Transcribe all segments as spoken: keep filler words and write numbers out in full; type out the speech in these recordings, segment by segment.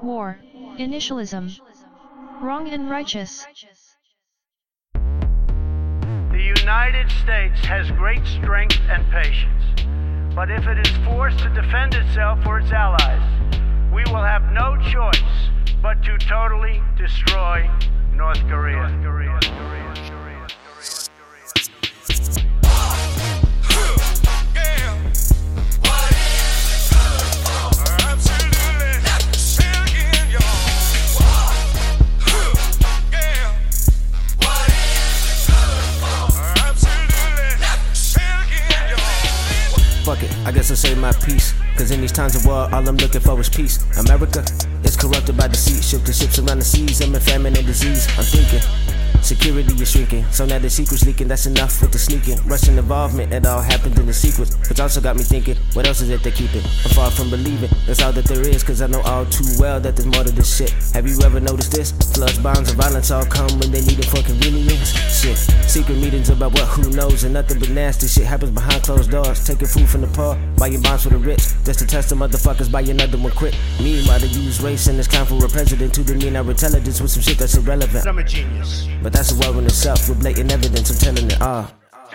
War, initialism. Wrong and righteous. The United States has great strength and patience, but if it is forced to defend itself or its allies, we will have no choice but to totally destroy North Korea. North Korea. North Korea. Fuck it, I guess I'll say my piece. Cause in these times of war, all I'm looking for is peace. America is corrupted by deceit. Ship the ships around the seas, I'm in famine and disease. I'm thinking, security is shrinking. So now the secret's leaking, that's enough with the sneaking. Russian involvement, it all happened in the secret. Which also got me thinking, what else is it they keeping? I'm far from believing, that's all that there is. Cause I know all too well that there's more to this shit. Have you ever noticed this? Floods, bombs, and violence all come when they need it for convenience. Shit, secret meetings about what, who knows. And nothing but nasty shit happens behind closed doors. Taking food from the poor, buying bonds for the rich. Just to test the motherfuckers, buy another one quick. Meanwhile, they use race in this kind for a president to demean our intelligence with some shit that's irrelevant. I'm a genius. But that's a war in itself, with blatant evidence, I'm telling it all.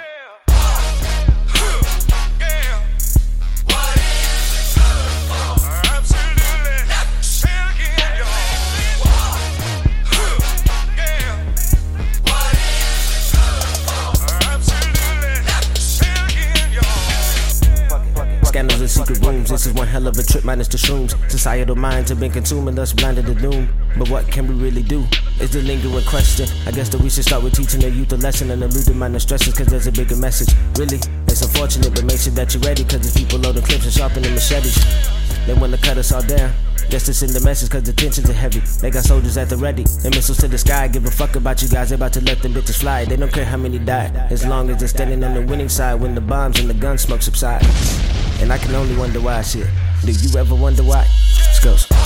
Scandals in secret rooms, this is one hell of a trip minus the shrooms. Societal minds have been consuming us, blinded to doom. But what can we really do? Is the lingering question. I guess that we should start with teaching the youth a lesson and elude the minor stresses, cause there's a bigger message. Really, it's unfortunate, but make sure that you're ready, cause the people loading clips and sharpening machetes. They wanna cut us all down, just to send the message, cause the tensions are heavy. They got soldiers at the ready, and missiles to the sky. Give a fuck about you guys, they about to let them bitches fly. They don't care how many died, as long as they're standing on the winning side when the bombs and the gun smoke subside. And I can only wonder why shit. Do you ever wonder why? Scopes.